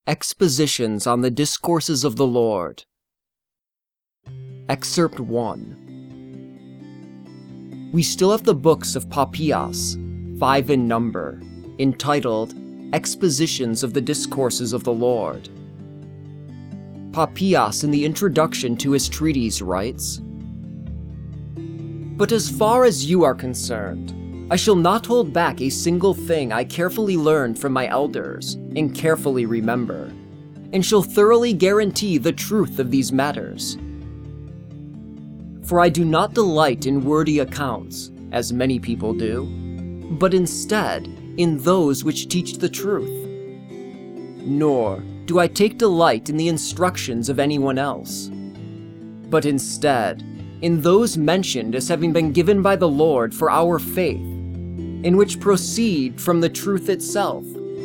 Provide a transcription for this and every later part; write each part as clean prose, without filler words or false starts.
Expositions on the Discourses of the Lord. Excerpt 1. We still have the books of Papias, 5 in number, entitled Expositions of the Discourses of the Lord. Papias in the introduction to his treatise writes, "But as far as you are concerned, I shall not hold back a single thing I carefully learned from my elders and carefully remember, and shall thoroughly guarantee the truth of these matters. For I do not delight in wordy accounts, as many people do, but instead in those which teach the truth. Nor do I take delight in the instructions of anyone else, but instead in those mentioned as having been given by the Lord for our faith, and which proceed from the truth itself.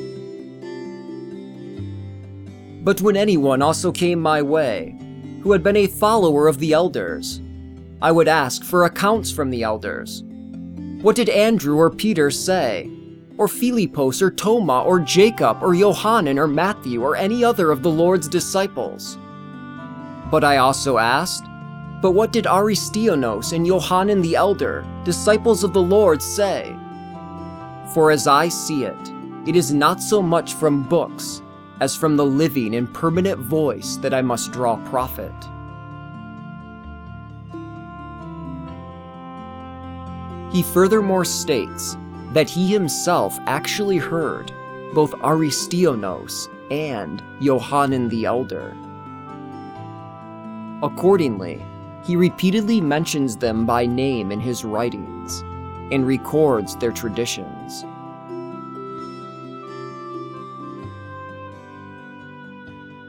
But when anyone also came my way, who had been a follower of the elders, I would ask for accounts from the elders. What did Andrew or Peter say? Or Philippos or Toma or Jacob or Johanan or Matthew or any other of the Lord's disciples? But I also asked, but what did Aristionos and Johanan the elder, disciples of the Lord, say? For as I see it, it is not so much from books as from the living and permanent voice that I must draw profit." He furthermore states that he himself actually heard both Aristionos and Johanan the elder. Accordingly, he repeatedly mentions them by name in his writings and records their traditions.